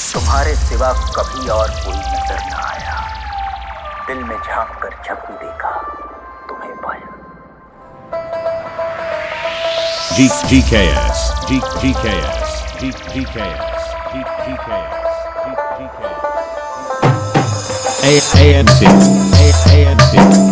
तुम्हारे सिवा कभी और कोई नजर न आया। दिल में झांक कर जब भी देखा तुम्हें पाया। GKS GKS GKS GKS ANT ANT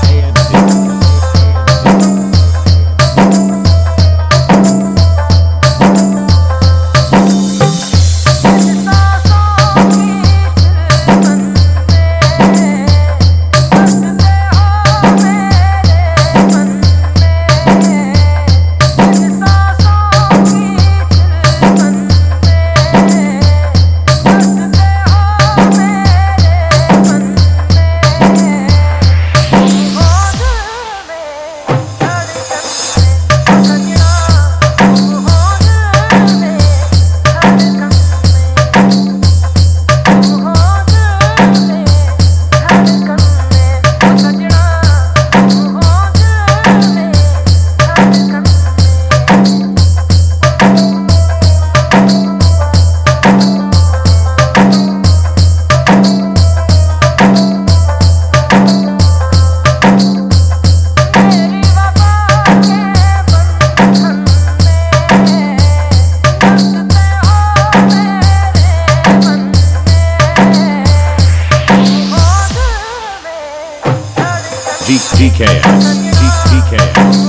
GKS GKS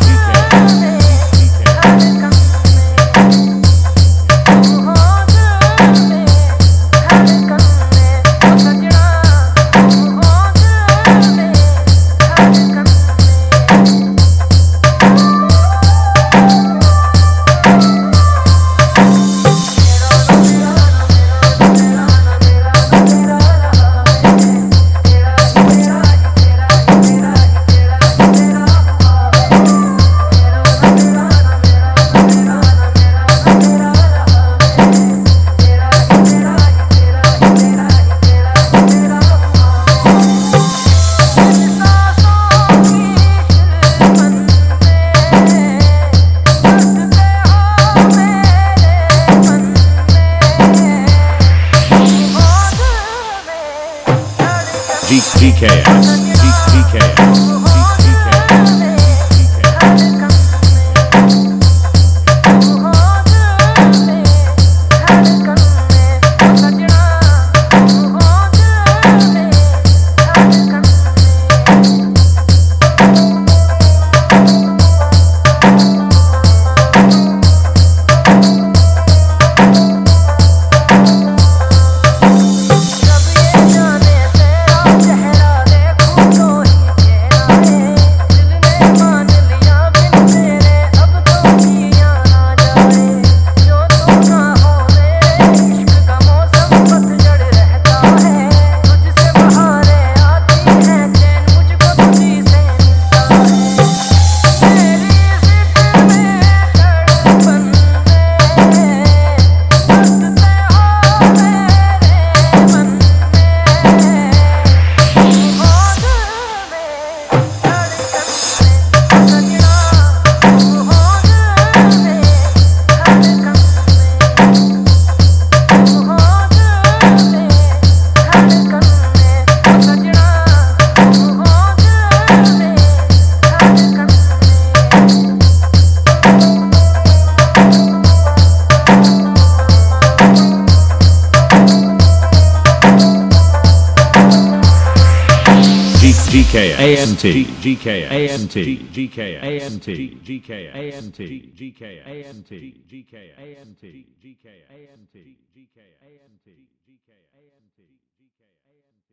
GKS GKS GKS ANT GKS ANT GKS ANT GKS ANT GKS ANT GKS ANT GKS ANT GKS ANT GKS ANT